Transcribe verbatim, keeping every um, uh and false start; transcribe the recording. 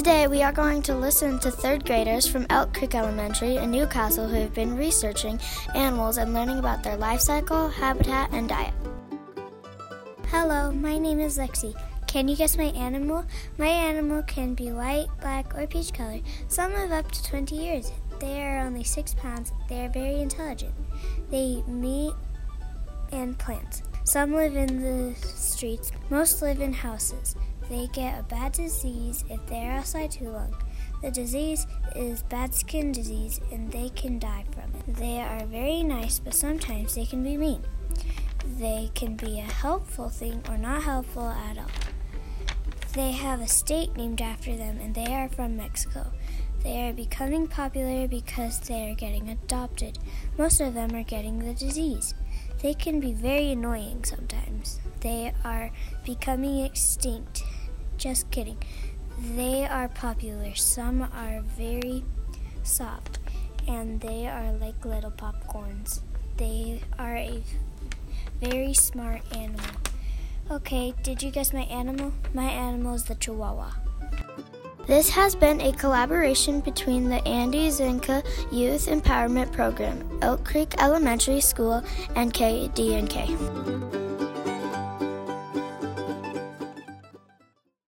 Today we are going to listen to third graders from Elk Creek Elementary in Newcastle who have been researching animals and learning about their life cycle, habitat, and diet. Hello, my name is Lexi. Can you guess my animal? My animal can be white, black, or peach color. Some live up to twenty years. They are only six pounds. They are very intelligent. They eat meat and plants. Some live in the streets. Most live in houses. They get a bad disease if they are outside too long. The disease is bad skin disease, and they can die from it. They are very nice, but sometimes they can be mean. They can be a helpful thing or not helpful at all. They have a state named after them, and they are from Mexico. They are becoming popular because they are getting adopted. Most of them are getting the disease. They can be very annoying sometimes. They are becoming extinct. Just kidding. They are popular. Some are very soft, and they are like little popcorns. They are a very smart animal. Okay, did you guess my animal? My animal is the Chihuahua. This has been a collaboration between the Andy Zinka Youth Empowerment Program, Elk Creek Elementary School, and K D N K.